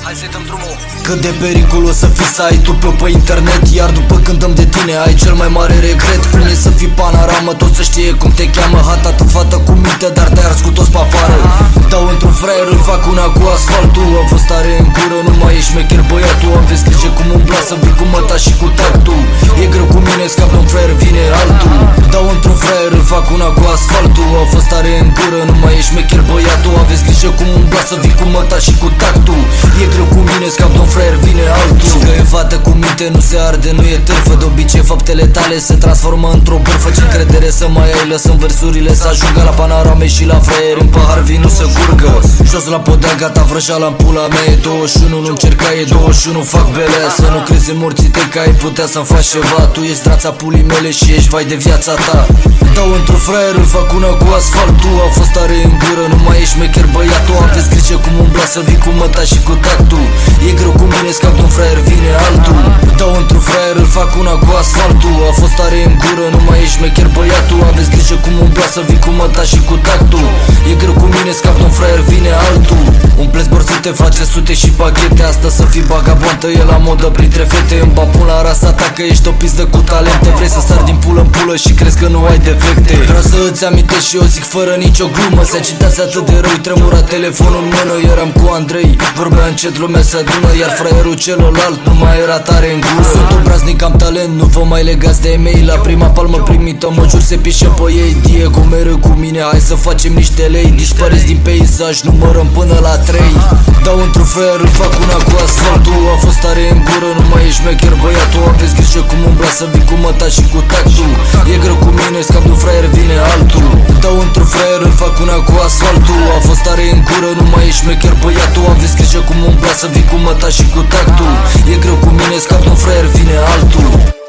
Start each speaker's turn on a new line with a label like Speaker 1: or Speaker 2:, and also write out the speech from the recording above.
Speaker 1: Hai să-i dăm drumul.
Speaker 2: Cât de periculos să fii site-ul pe internet, iar după când dăm de tine ai cel mai mare regret. Cum e să fii panoramă, tot să știe cum te cheamă. Hatată fată cu minte, dar te-ai ars cu toți pe afară. Dau într-un fraier, îl fac una cu asfaltul. Am fost tare în gură, nu mai ești șmecher băiatul. Am vezi grijă cum umbla să vii cu măta și cu tactul. E greu cu mine, scap un fraier, vine altul. Dau într-un fraier, îl fac una cu asfaltul. Am fost tare în gură, nu mai ești șmecher băiatul. Am vezi grijă cum umbla să vii cu măta și cu tactul. E greu cu mine, scap un fraier, vine altul. Și că e fată cu minte, nu se arde, nu e târfă. De obicei faptele tale se transformă într-o bârfă. Ce încredere să mai ai, lăsăm versurile să ajungă la panorame și la fraier. În pahar vin, nu se curgă. Jos la podea, gata vrăjeala în pula mea. E 21, nu încerca, e 21, fac belea. Să nu crezi în morții tăi că ai putea să-mi faci ceva. Tu ești drața pulii mele și ești vai de viața ta. Dau într-un fraier, îl fac una cu asfaltul. A fost tare în gură, nu mai ești șmecher băiatul. Aveți grijă cum umbla să vii cu măta și cu tactul. E greu cu mine, scap un fraier, vine altul. Dau într-un fraier, îl fac una cu asfaltul. A fost tare în gură, nu mai ești șmecher băiatul. Aveți grijă cum umbla să vii cu măta și cu tactul. E greu cu mine, scap un fraier, vine altul. Umpleți borsite, face sute și baghete. Asta să fii bagabontă, e la modă printre fete. Îmi bapun la rasa ta că ești o pizdă cu talente. Vrei să sari din pulă în pulă și crezi că nu ai defecte. Vreau să îți amintesc și eu zic fără nicio glumă. Se agitați atât de rău, tremura telefonul în mână. Eram cu Andrei, vorbea încet, lumea se adună. Iar fraierul celălalt nu mai era tare în gură. Sunt obraznic, am talent, nu vă mai legați de e-mail. La prima palmă primită, mă jur se pișe pe ei. Diego mereu cu mine, hai să facem niște lei. Dispariți din peisaj, numărăm până la 3. Dau într-un fraier, îl fac una cu asfaltul. A fost tare în gură, nu mai ești șmecher băiatul. Aveți grijă cum umbla să vii cu măta și cu tactul. E greu cu mine, scap un fraier, vine altul. Dau într-un fraier, îl fac una cu asfaltul. A fost tare în gură, nu mai ești șmecher băiatul. Aveți grijă cum umbla să vii cu măta și cu tactul. E greu cu mine, scap un fraier, vine altul.